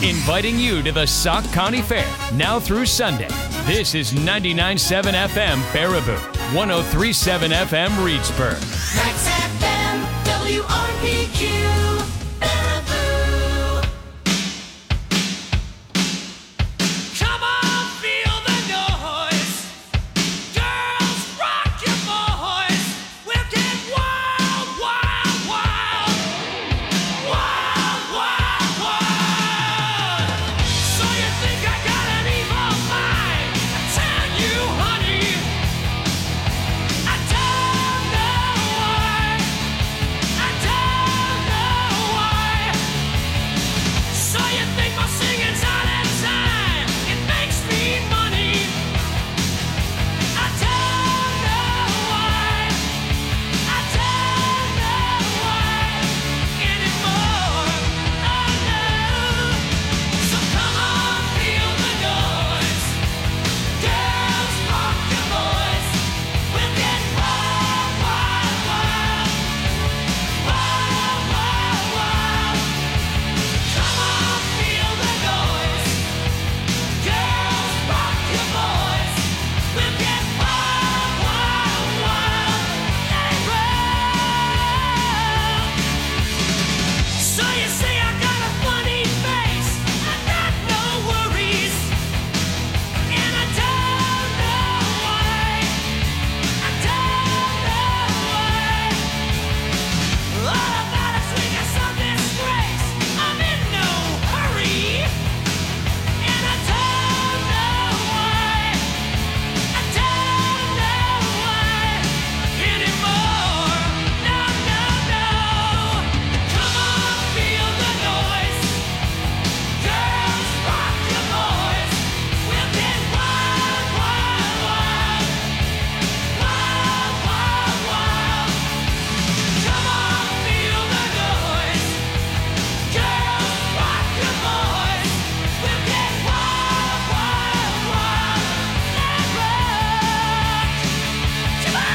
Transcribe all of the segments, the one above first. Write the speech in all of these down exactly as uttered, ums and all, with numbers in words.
inviting you to the Sauk County Fair now through Sunday. This is ninety-nine point seven F M Baraboo, one oh three point seven F M Reedsburg. Max F M, W R P Q, Baraboo. Come on, feel the noise. Girls, rock your voice. We'll get wild, wild, wild. Wild, wild, wild. So you think I got an evil mind? I tell you, honey, I don't know why. I don't know why. So you think my singing's all that time? It makes me money. I don't know why. I don't know why anymore. Oh no. So come on, feel the noise. Girls, rock your voice. We'll get wild, wild, wild. Wild, wild, wild. Come on, feel the noise. Girls, rock your voice. We'll get wild, wild, wild. Let it roll. So you say I got a funny face. I got no worries. And I don't know why. I don't know why. All about a swing of some disgrace. I'm in no hurry. And I don't know why. I don't know why anymore. No, no, no. Come on, feel the noise. Girls, rock your voice. We'll get wild, wild, wild. Wild, wild, wild. Come on, feel the noise. Girls, rock your voice. We'll get wild, wild, wild. Let it rock. Come on.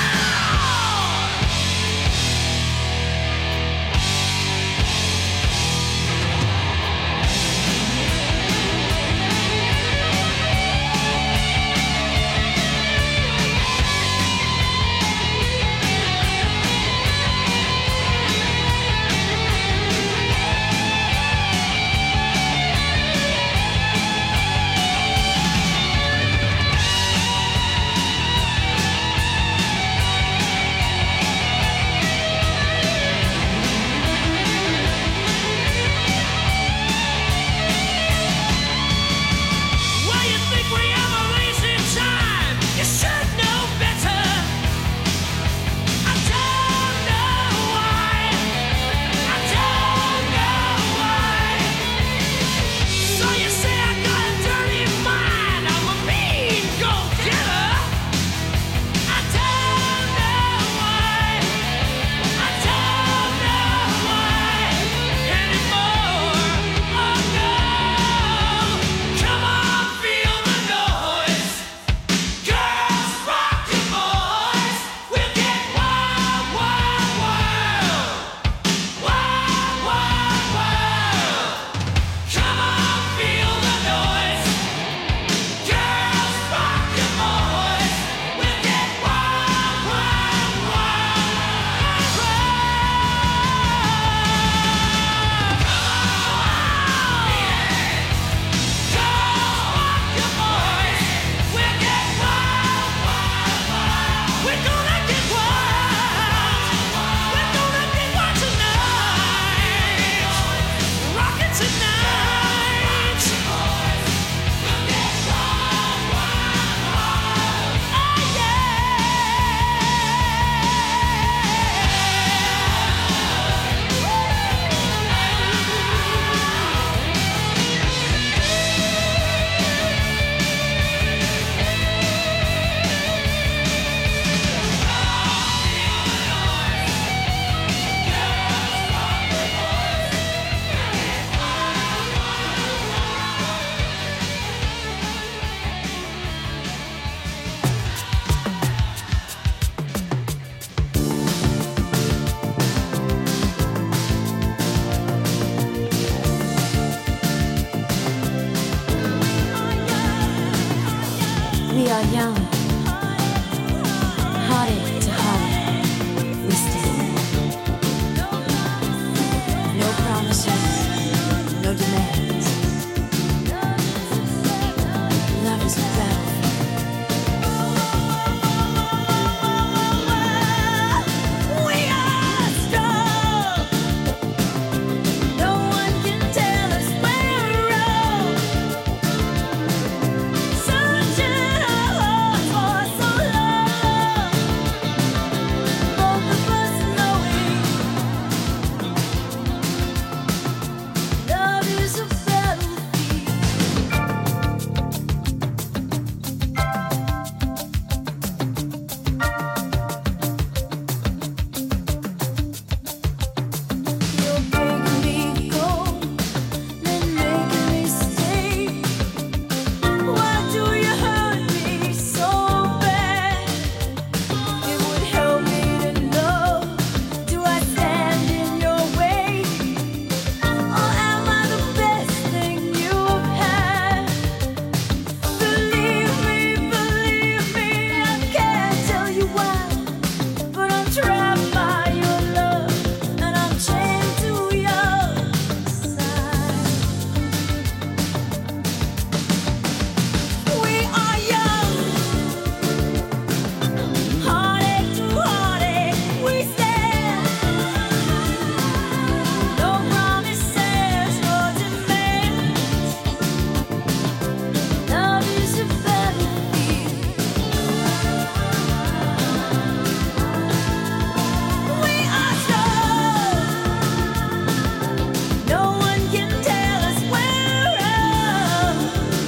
Well, you think we have a racing time? You should know better. I don't know why. I don't know why. So you say I got a dirty mind? I'm a mean go-getter. I don't know why. I don't know why anymore. Oh no. Come on, feel the noise. Girls, rock your voice. We'll get wild, wild, wild. Wild, wild, wild. Come on, feel the noise. Girls, rock your voice. We'll get wild, wild, wild. Girls, rock your voice. We'll get wild, wild, wild. We're gonna get wild. We're gonna get wild tonight. Rockin' tonight. We'll get wild, wild, wild. Oh are young, heartache to heartache, we stand. No promises, no demands. Love is a battlefield. We are strong. No one can tell us where we're wrong. Searching our hearts for so long. Both of us knowing love is a battlefield. You're making me go, then making me stay. Why do you hurt me so bad? It would help me to know. Do I stand in your way, or am I the best thing you've had? Believe me, believe me, I can't tell you why, but I'm trapped by your love, and I'm chained to your side. We are young, heartache to heartache, we stand. No promises, no demands. Love is a battlefield. We are strong. No one can tell us where we're wrong.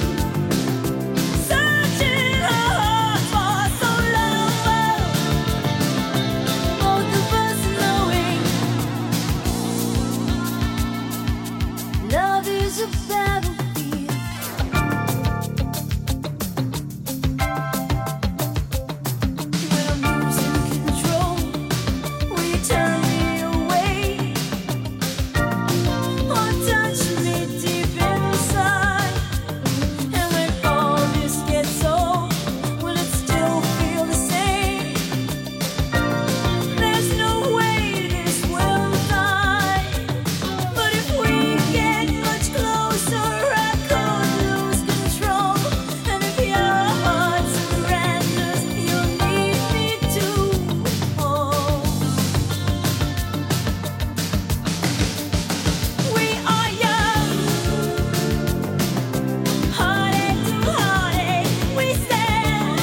Searching our hearts for so long. Both of us knowing love is a battlefield. When I'm losing control, will you turn me away, or touch me deep inside? And when all this gets old, will it still feel the same? There's no way this will die. But if we get much closer, I could lose control. And if your heart surrenders, you'll need me to hold. We are young, heartache to heartache, we stand.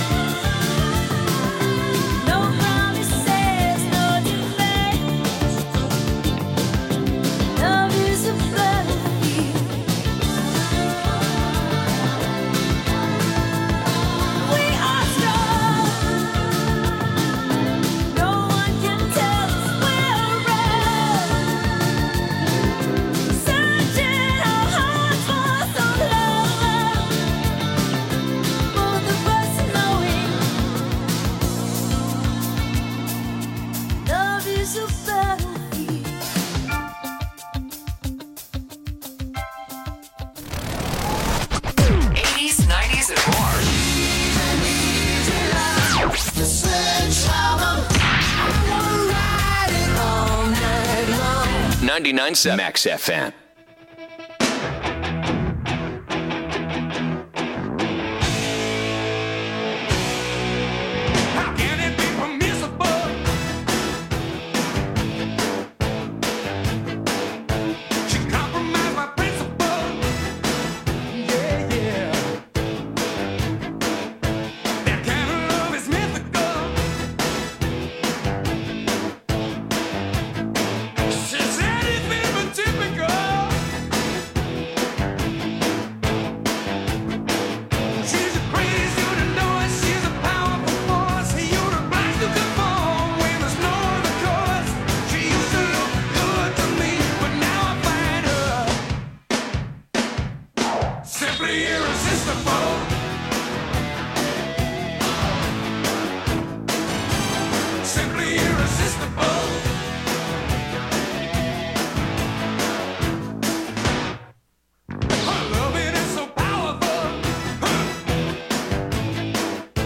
No promises, no demands. Love is a battlefield. We are strong. No one can tell us where we're wrong. Searching our hearts for so long. Both of us knowing love is a battlefield. eighties, nineties, and more. The sledgehammer, we'll ride it all night long. ninety-nine point seven Max F M. How can it be permissible? She compromised my principle. Yeah, yeah. That kind of love is mythical. She said it's been typical. She's a crazy universe. She's a powerful force. Universe to conform when there's no other course. She used to look good to me, but now I find her simply irresistible. Simply irresistible. Her loving is so powerful. Huh.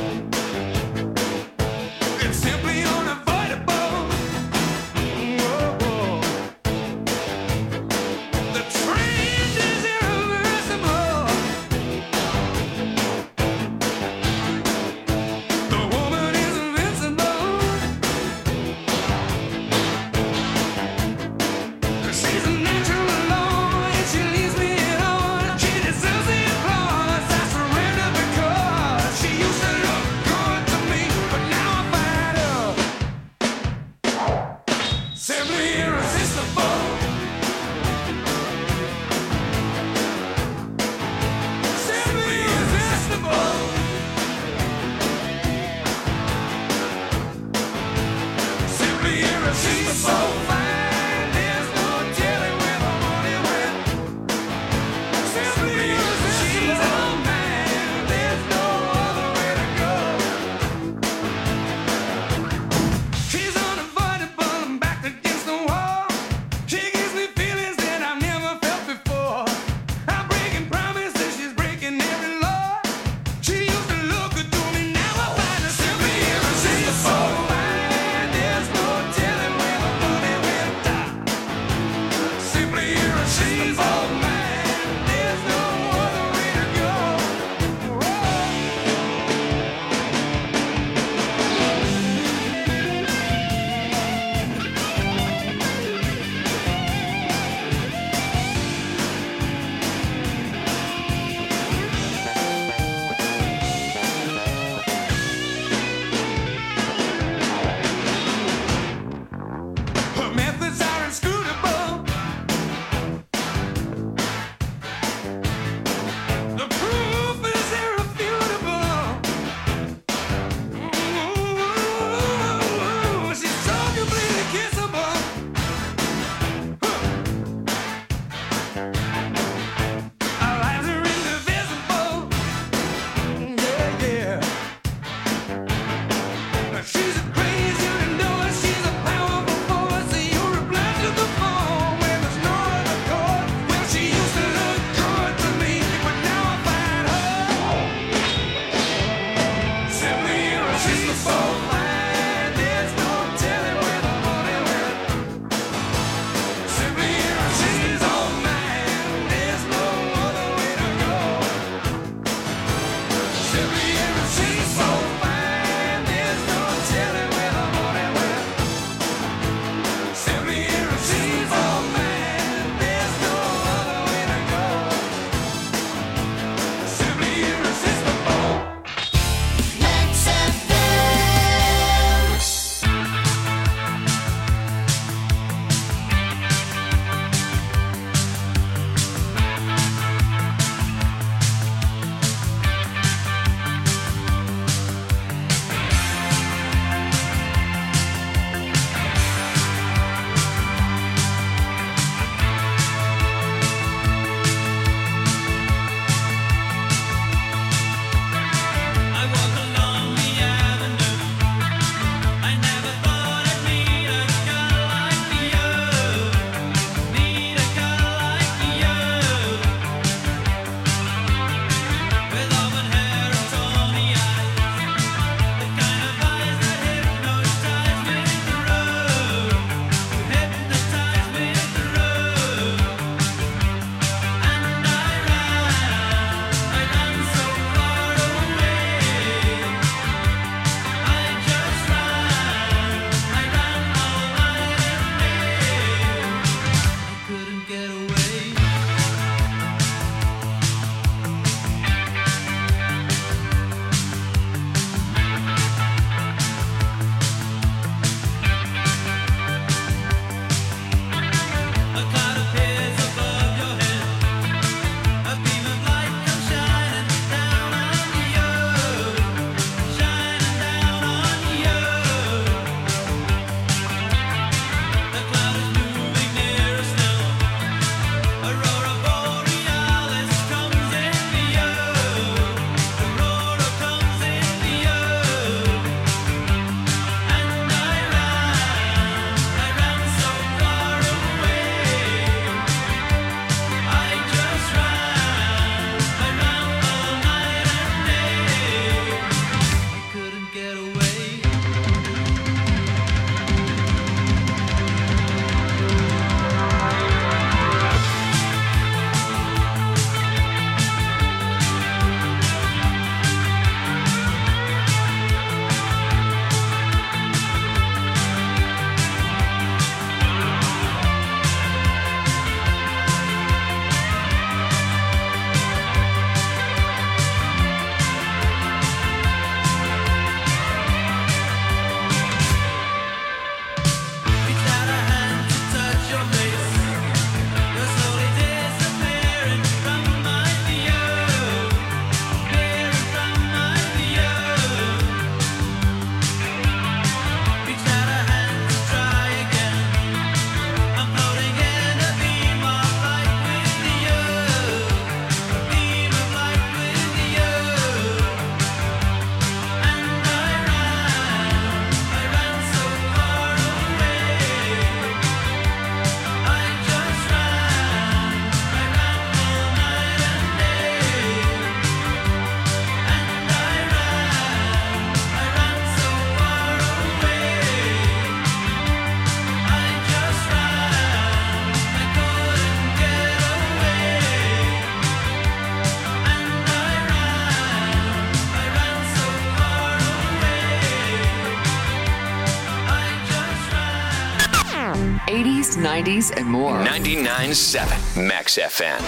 nineties and more. ninety-nine point seven Max F M.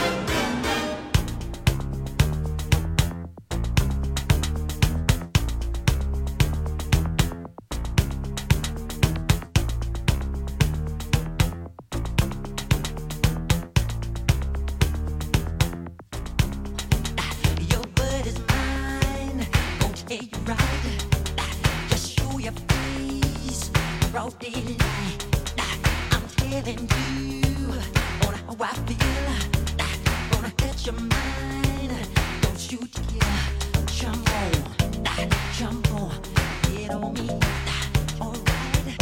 Your word is mine, won't take you right. Just show your face, broad daylight. I'm telling you on how I feel. Gonna hit your mind, don't shoot to kill. Jump on, jump on, get on me. Alright,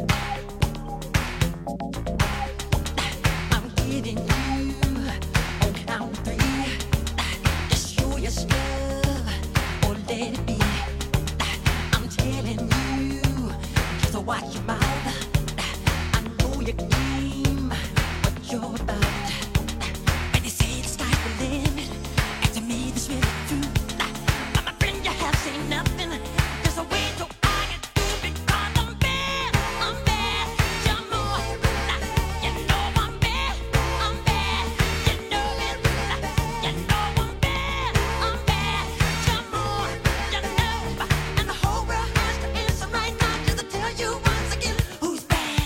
I'm getting you on count three. Just show your stuff or let it be. I'm telling you, just watch your mouth. I know your game, what you're about. And they say the sky's the limit, and to me this really true. But my friend, you have seen nothing. There's a way to I can do because I'm bad, I'm bad. Jump on, you know I'm bad, I'm bad. You know it, you know I'm bad, I'm bad. Jump on, you know, and the whole world has to answer right now just to tell you once again who's bad.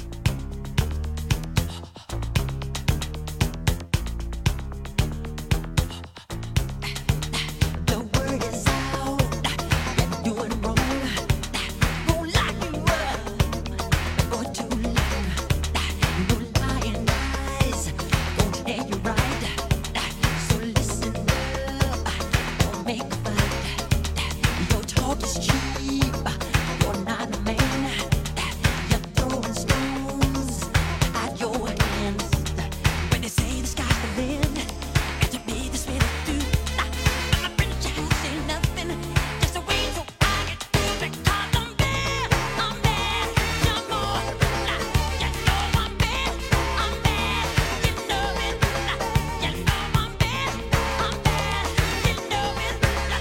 The word is out, you're doing wrong. Won't lock you up for too long. No lying eyes won't tell you right. So listen up, don't make a fight. Your talk is cheap, you're not a man. You're throwing stones at your hands. When they say the sky's the limit, and to me this really do. I'm a friend, you have seen nothing. Just a way so I can do because I'm bad, I'm bad. Jump on, you know I'm bad, I'm bad. You know it, you know I'm bad, I'm bad. You know it, you know I'm bad, I'm bad.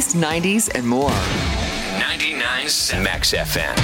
eighties, nineties, and more. ninety-nine point seven Max F M.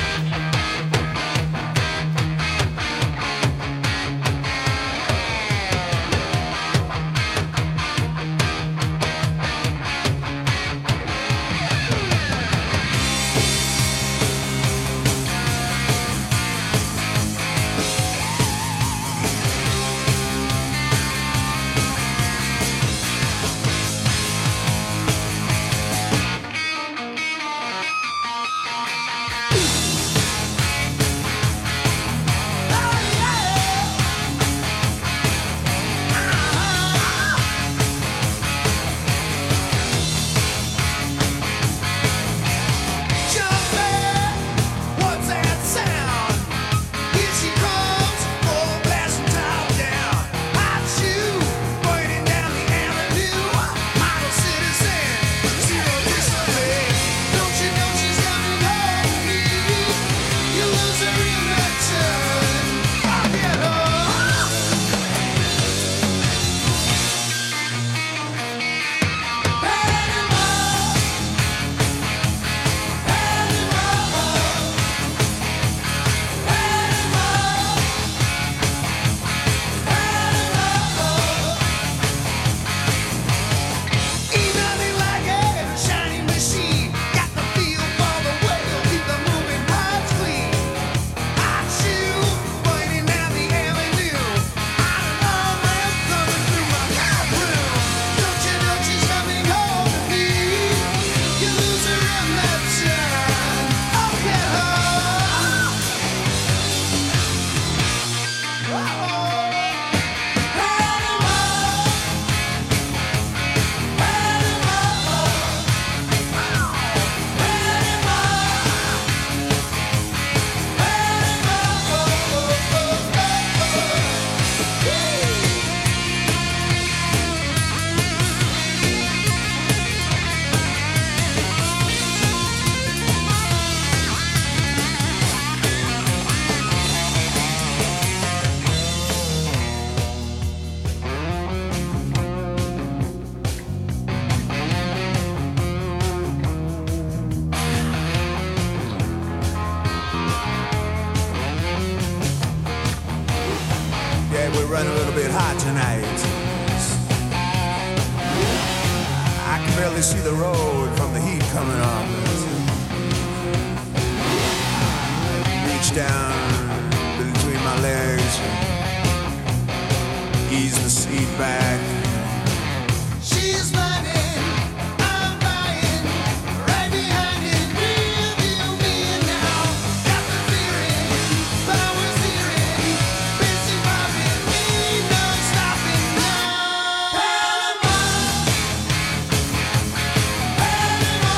running a little bit hot tonight. I can barely see the road from the heat coming on. Reach down between my legs, ease the seat back. She's running, I'm buying, right behind it, rearview mirror now. Got the feeling, power's hearing, busy popping, ain't no stopping now. Panama, Panama,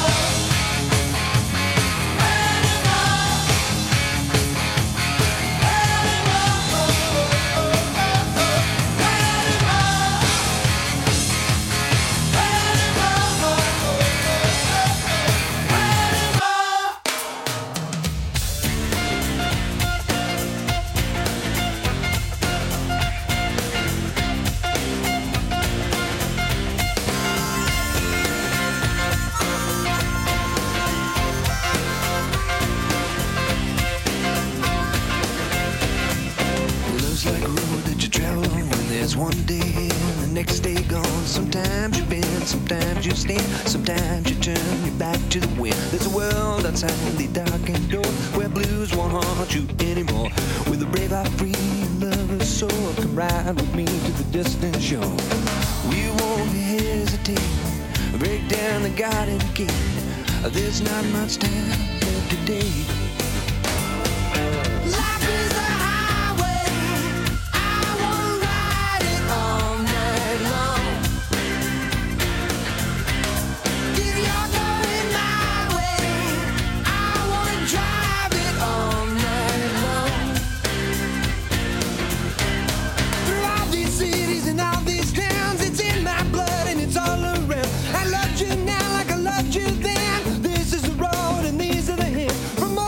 Love's like a road that you travel on when there's one day and the next day gone. Sometimes you bend, sometimes you stand, sometimes you turn your back to the wind. There's a world outside the darkened door where blues won't haunt you anymore. With a brave heart, free lover's soul, come ride with me to the distant shore. We won't hesitate, break down the garden gate. There's not much time left today. Life is a highway, I wanna ride it all night long. If you're going my way, I wanna drive it all night long. Through all these cities and all these towns, it's in my blood and it's all around. I loved you now like I loved you then. This is the road and these are the hills. From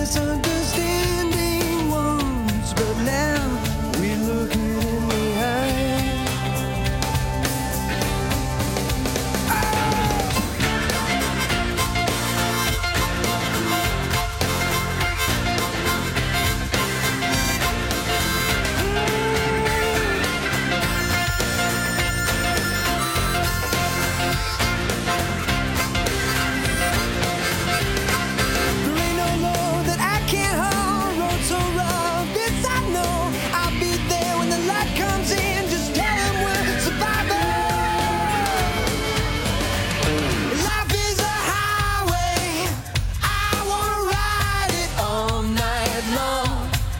misunderstanding once, but now we look it in the eye. There ain't no law that I can't hold. Road so rough, this I know. I'll be there when the light comes in. Just tell 'em we're survivors. Life is a highway. I wanna ride it all night long.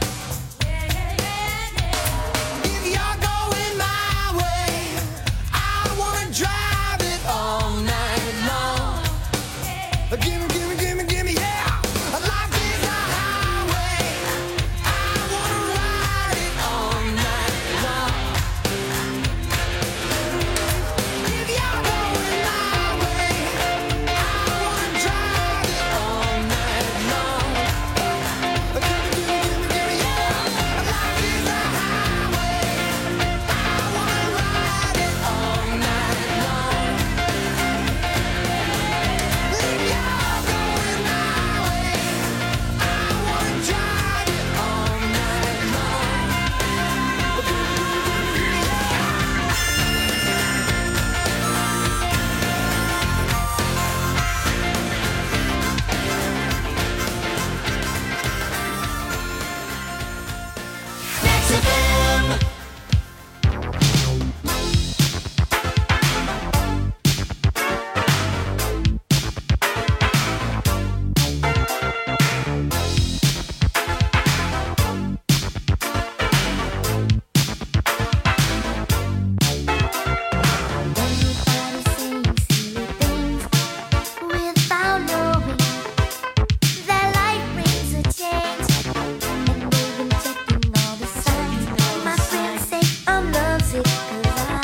If you're going my way, I wanna drive it all night long. Gimme, gimme, gimme, gimme, yeah. Life is a highway. I wanna ride it all night long. If you're going my way, I wanna drive it all night long. Gimme, gimme, gimme, gimme, yeah. Life is a highway. I wanna ride it all night long. If you're going my way, I wanna drive it all night long. Next F M. Everybody saying silly things without knowing that life brings a change. And they've been checking all the signs. My friends say I'm lovesick 'cause I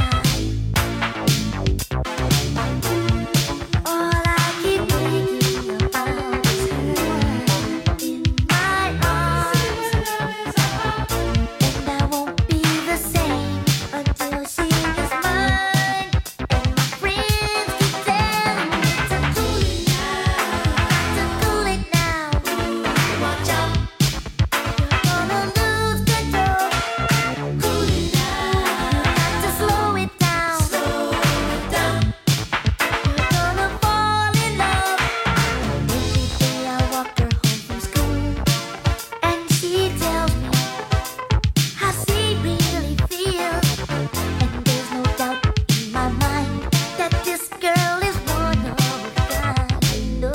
all I keep thinking about is her in my arms. And I won't be the same until she is mine. And my friends keep telling me to cool it now, to cool it now. Watch out, you're gonna lose control. Cool it now, to slow it down, slow it down. You're gonna fall in love. Every day I walk her home from school, and she tells me how she really feels. And there's no doubt in my mind that this girl is one of a kind. No,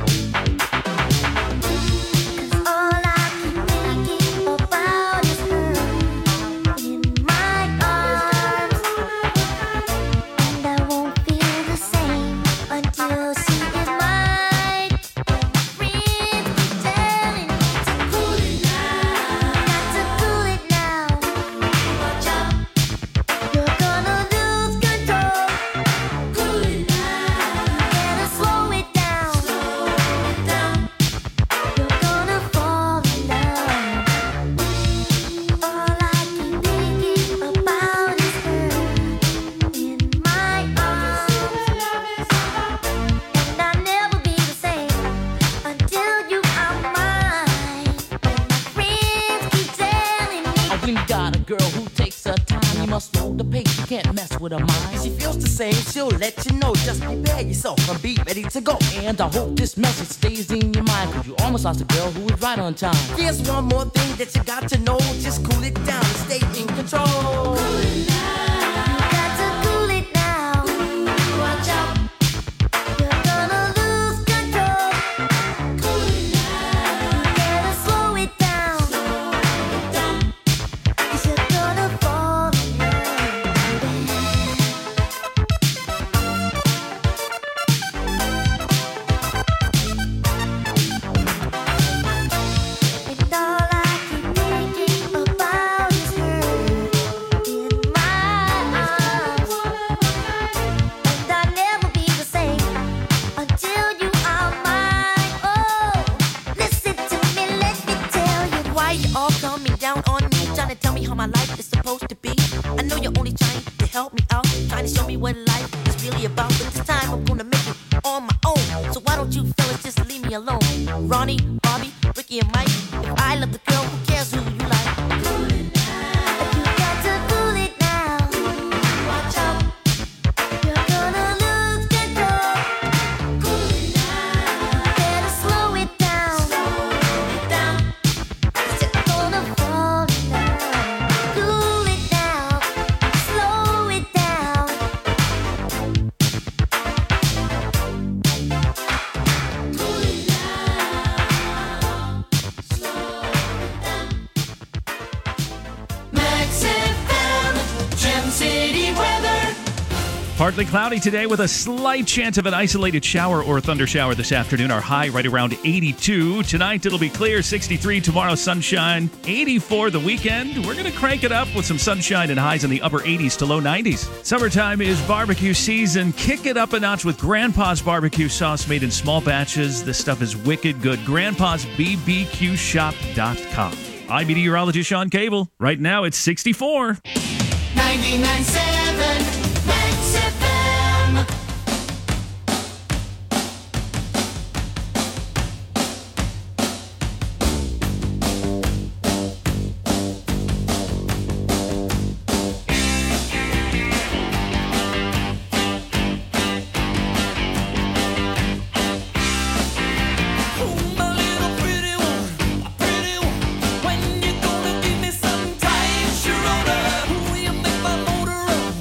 'cause all I keep thinking about is her in my arms. And I won't feel the same until she is mine. And my friends keep telling me to cool it now, got to cool it now. Watch out, you're gonna lose control. Cool it now, better slow it down, slow it down. You're gonna fall in love. All I keep thinking about is her in my arms. And I'll never be the same until you are mine. And my friends keep telling me. Oh, when you got a girl who takes her time, you must slow the pace. You can't mess with her mind. If she feels the same, she'll let you know. Just prepare yourself and be ready to go. And I hope this message stays in your mind, 'cause you almost lost a girl who was right on time. Here's one more thing that you got to know. Just cool it down and stay in control. Got to cool it now. Watch out, you're gonna lose control. Cool it now, better slow it down, slow it down. 'Cause you're gonna fall in love, baby. And all I keep thinking about is her in my life is really about. But this time I'm gonna make it on my own. So why don't you fellas just leave me alone? Ronnie, Bobby, Ricky, and Mike. If I love the girl, who cares who you like? You got to cool it now. Watch out, you're gonna lose control. Cool it down. Better slow it down. Slow it down. 'Cause you're gonna fall in love. Cool it down. Slow it down. Cool it down. Slow it down. Max F M, Gem City weather. Partly cloudy today with a slight chance of an isolated shower or thunder shower this afternoon. Our high right around eighty-two. Tonight it'll be clear, sixty-three. Tomorrow sunshine, eighty-four the weekend. We're going to crank it up with some sunshine and highs in the upper eighties to low nineties. Summertime is barbecue season. Kick it up a notch with Grandpa's barbecue sauce made in small batches. This stuff is wicked good. grandpas b b q shop dot com. I'm meteorologist Sean Cable. Right now it's sixty-four. ninety-nine point seven Max F M. Oh, my little pretty one, pretty one. When you gonna give me some time, Sharona? Will you make my motor run?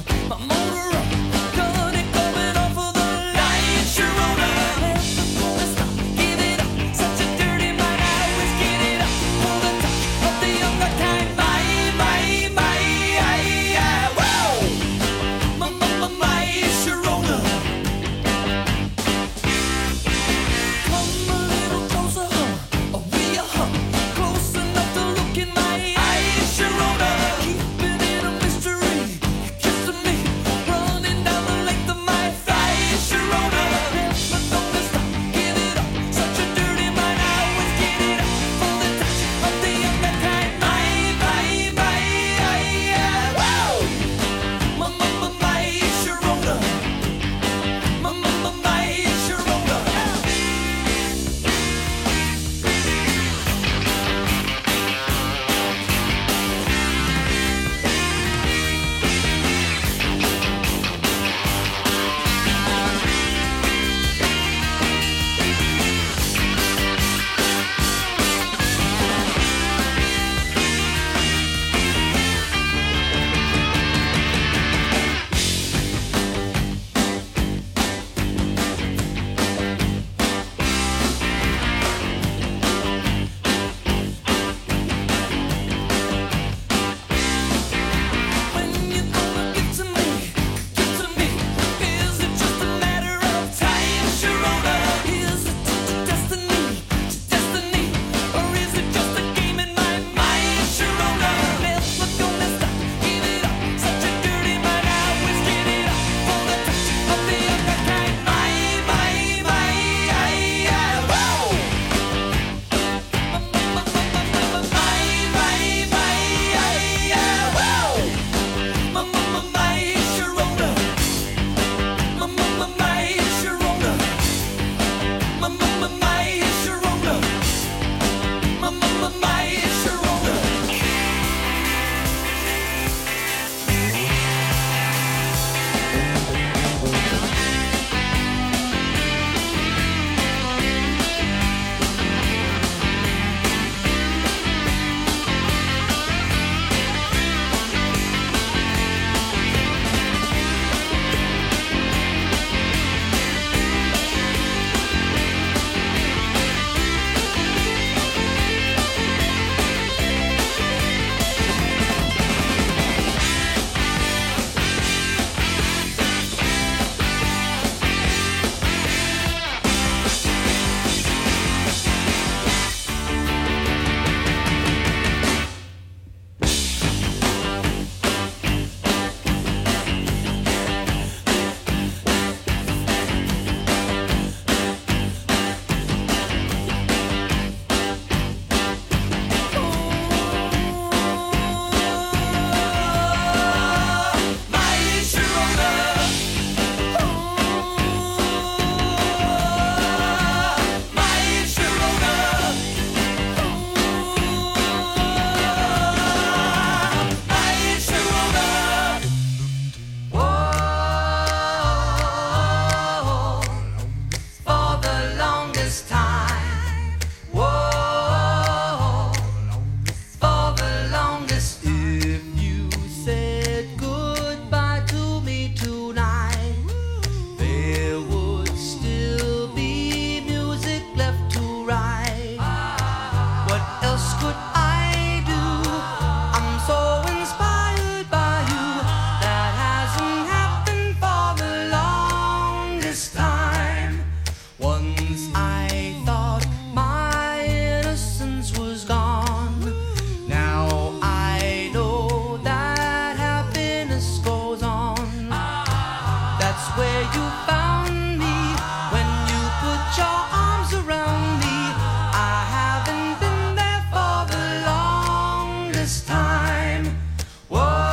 that's where you found me. When you put your arms around me, I haven't been there for the longest time. Whoa,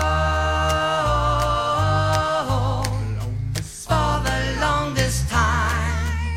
for the longest time.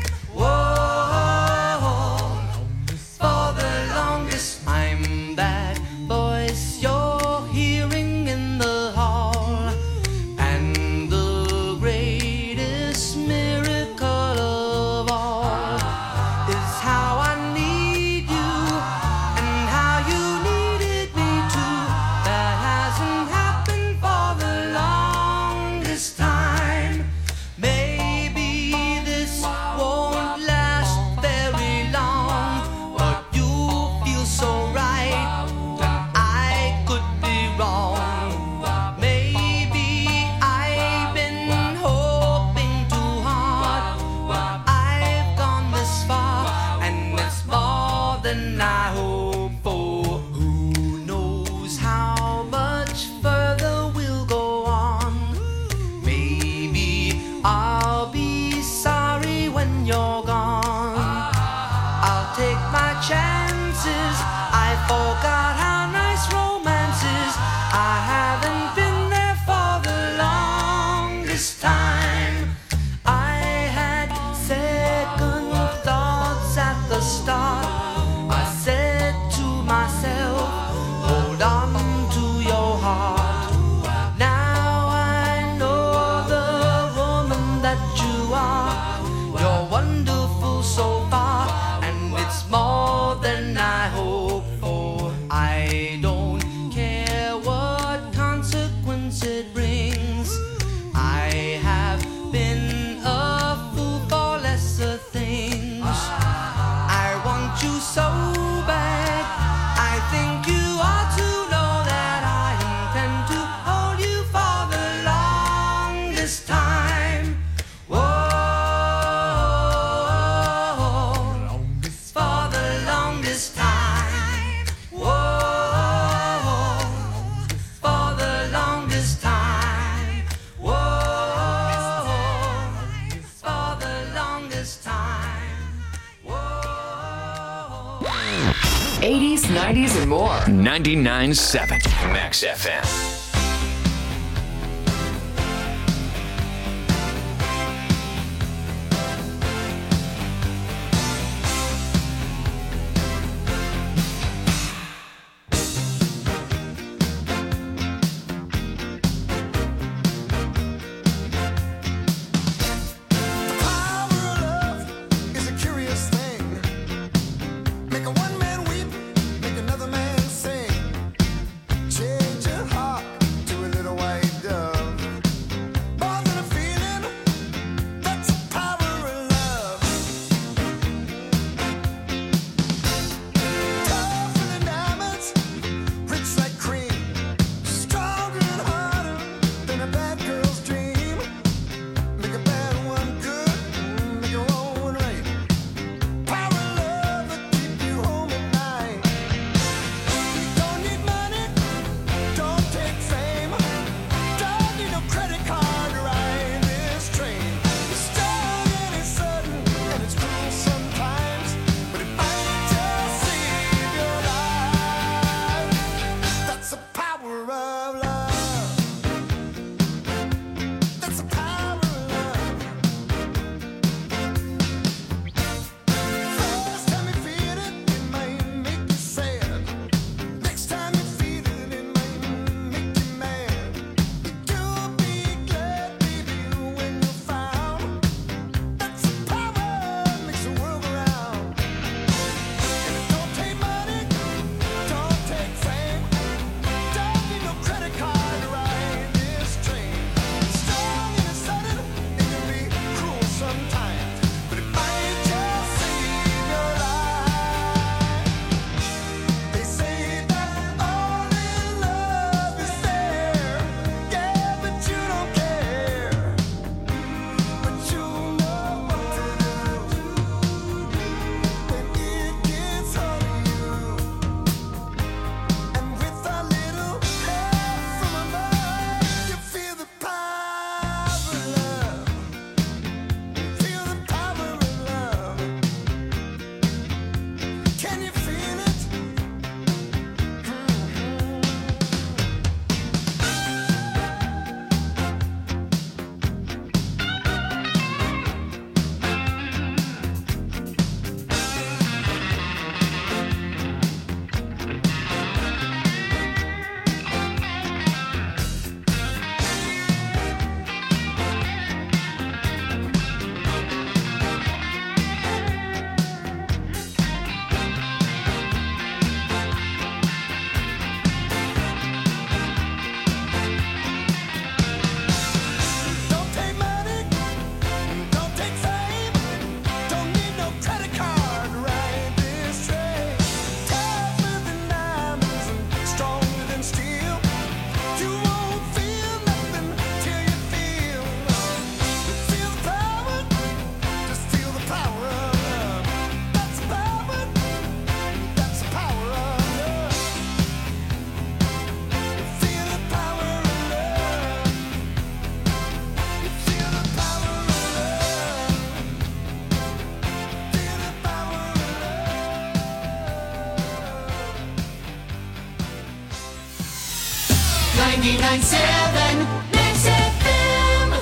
Whoa, for the longest time. That voice you're hearing in the hall, and the greatest miracle of all is how I need you and how you needed me too. That hasn't happened for the longest time. Maybe this won't last very long, but you feel so right that I could be wrong. Maybe I've been hoping too hard, but I've gone this far, and it's more than I hoped for. Who knows how much further we'll go on? Maybe I'll be sorry when you're gone. I'll take my chances. I forgot how nice romance is. I haven't been there for the longest time. I had second thoughts at the start. I said to myself, hold on to your heart. Now I know the woman that you are. You're wonderful so far, and it's more than I hoped for. I don't care what consequence it brings. I have been a fool for lesser things. I want you so bad. I think you ought to know that I intend to hold you for the longest time. Whoa, for the longest time. Whoa, for the longest time. Whoa, for the longest time. Whoa. eighties, nineties, and more. ninety-nine point seven Max F M. Power of love is a curious thing. Make a one man weep, make another man sing. Change your heart ninety-nine point seven Mix F M.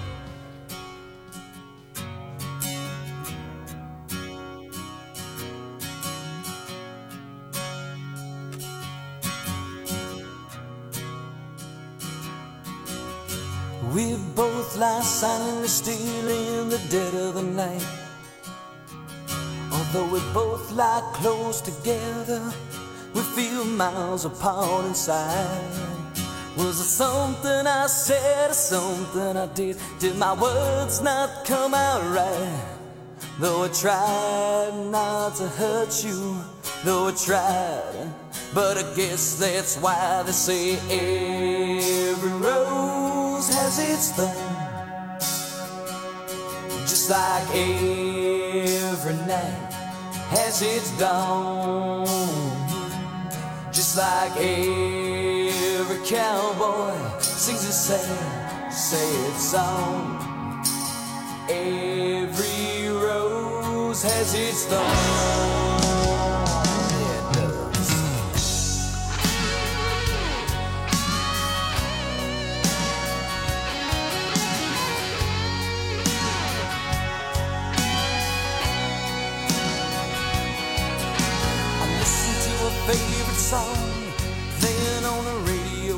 We both lie silently still in the dead of the night. Although we both lie close together, we feel miles apart inside. Was it something I said or something I did? Did my words not come out right? Though I tried not to hurt you, though I tried, but I guess that's why they say every rose has its thorn. Just like every night has its dawn. Just like every cowboy sings a sad, sad song. Every rose has its thorn. Yeah, it does. I listen to a favorite song playing on the radio,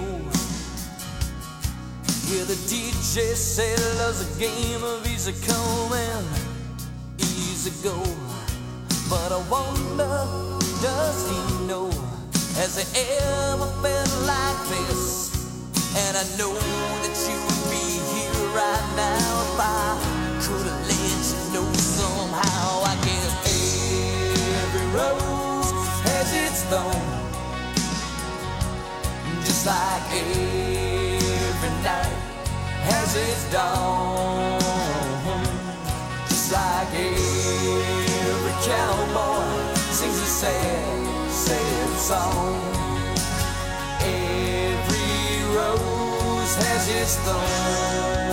where the D J said love's a game of easy come and easy go. But I wonder, does he know? Has he ever felt like this? And I know that you would be here right now if I could have let you know somehow. I guess every rose has its thorn. Just like every night has its dawn. Just like every cowboy sings a sad, sad song. Every rose has its thorn.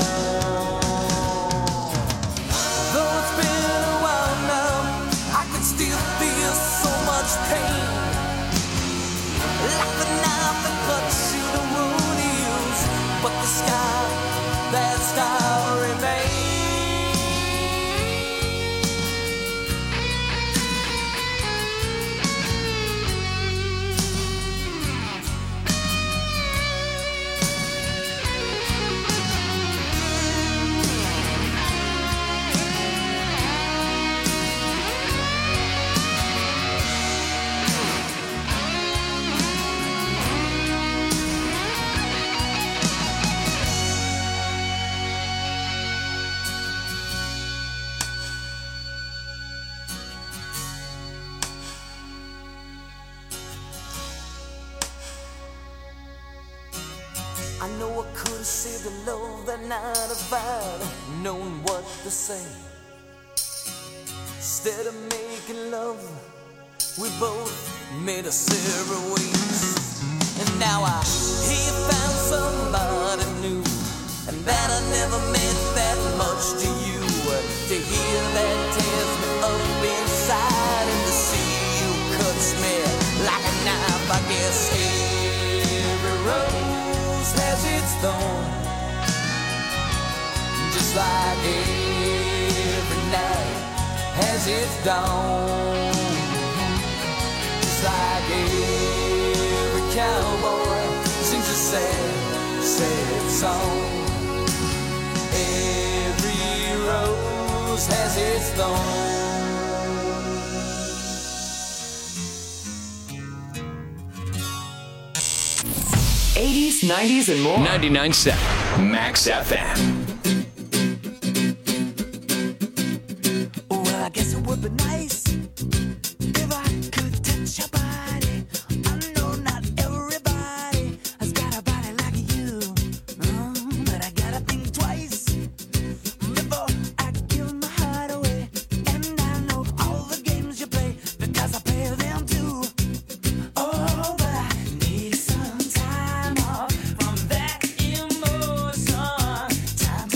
Though it's been a while now, I can still feel so much pain. Like the knife that cuts you the wound heals, but the scar, that scar remains. I know I could have saved the love that night if I'd known what to say. Instead of making love, we both made us separate ways. And now I hear you found somebody new, and that I never meant that much to you. To hear that tears me up inside, and to see you cuts me like a knife. I guess every rose has its thorn. Just like every night has its dawn. Just like every cowboy sings a sad, sad song. Every rose has its thorn. eighties, nineties, and more. ninety-nine point seven Max F M. Well, I guess it would be nice if I could touch your body. I know not everybody has got a body like you, mm, but I gotta think twice before I give my heart away. And I know all the games you play because I play them too. Oh, but I need some time off from that emotion. Time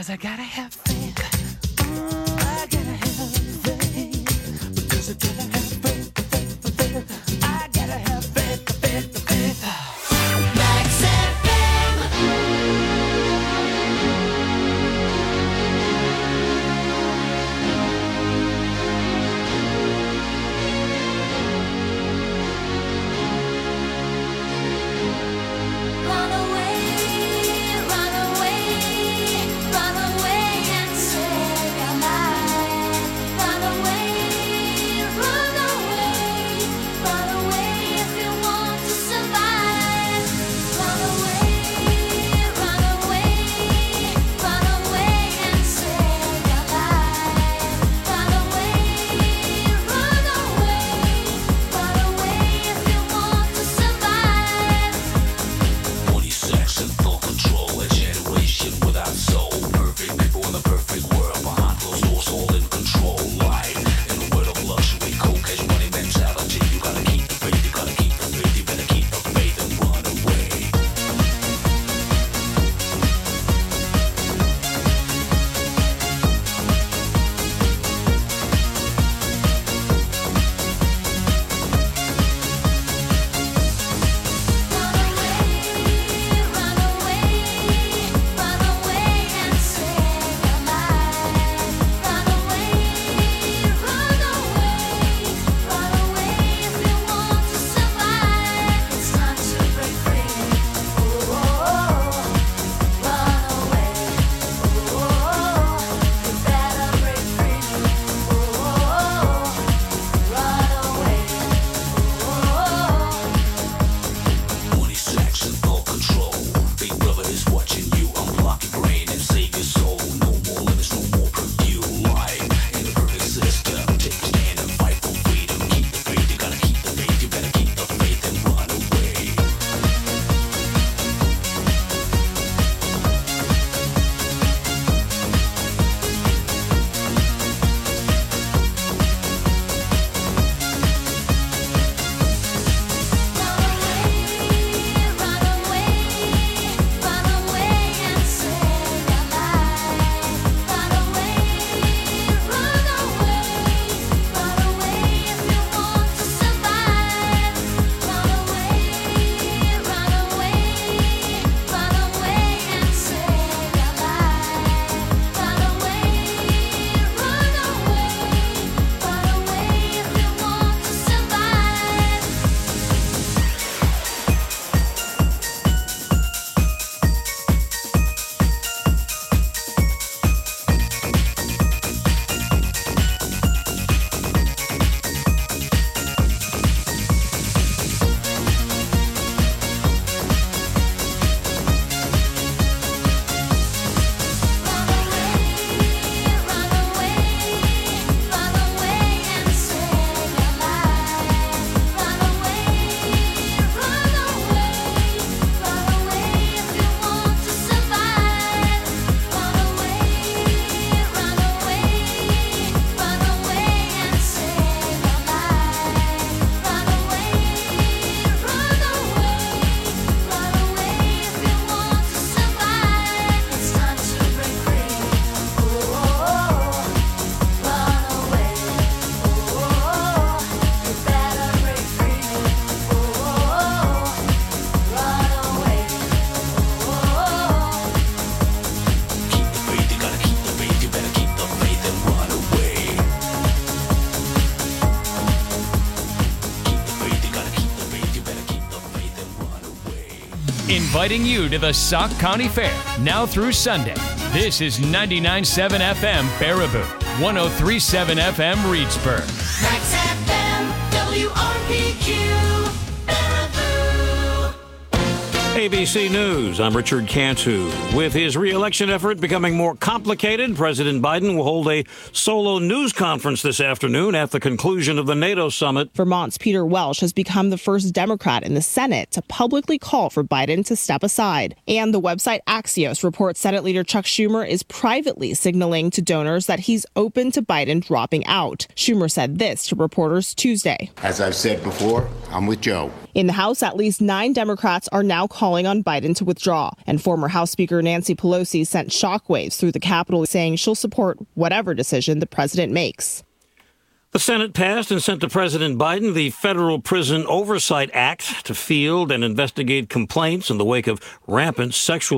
Because I gotta have faith. Oh, I gotta have faith. Because I gotta have faith, faith, faith. I gotta have faith, faith, faith. Max F M. Run away, run away, run away and save your life. Run away, run away, run away if you want to survive. Run away, run away, run away and save your life. Run away, run away, run away if you want to survive. Money, sex, and full control. A generation without soul. Perfect people in a perfect world. Behind closed doors, all in control. Life in a world of luxury, cold cash money mentality. You gotta keep the faith, you gotta keep the faith, you better keep the faith and run away. Run away, run away, run away and save your life. Run away, run away, run away if you want to survive. It's time to break free. Oh, run away. Oh, you better break free. Oh, run away. Oh. Money, sex, and full control. Big brother is watching you. Unblock your brain and save your soul. No more limits, no more purview. Life in a perfect system. Take a stand and fight for freedom. Keep the faith, you gotta keep the faith. You better keep the faith and run away. Run away, run away and save your life. Run away, run away, run away if you want to survive. Run away, run away, run away and save your life. Run away, run away, run away if you want to survive. Run away, run away, run away and save your life. Run away, run away, run away if you want to survive. Run away, run away, run away and save your life. Run away, run away, run away if you want to survive. It's time to break free. Oh, run away. Oh, you better break free. Oh, run away. Oh. Keep the faith, you gotta keep the faith. You better keep the faith and run away. Keep the faith, you gotta keep the faith. You better keep the faith and run away. Inviting you to the Sauk County Fair now through Sunday. This is ninety-nine point seven F M Baraboo, one oh three point seven F M Reedsburg. Max F M, W R P Q, Baraboo. A B C News, I'm Richard Cantu. With his re-election effort becoming more complicated, President Biden will hold a solo news conference this afternoon at the conclusion of the NATO summit. Vermont's Peter Welch has become the first Democrat in the Senate to publicly call for Biden to step aside. And the website Axios reports Senate Leader Chuck Schumer is privately signaling to donors that he's open to Biden dropping out. Schumer said this to reporters Tuesday. As I've said before, I'm with Joe. In the House, at least nine Democrats are now calling on Biden to withdraw, and former House Speaker Nancy Pelosi sent shockwaves through the Capitol saying she'll support whatever decision the president makes. The Senate passed and sent to President Biden the Federal Prison Oversight Act to field and investigate complaints in the wake of rampant sexual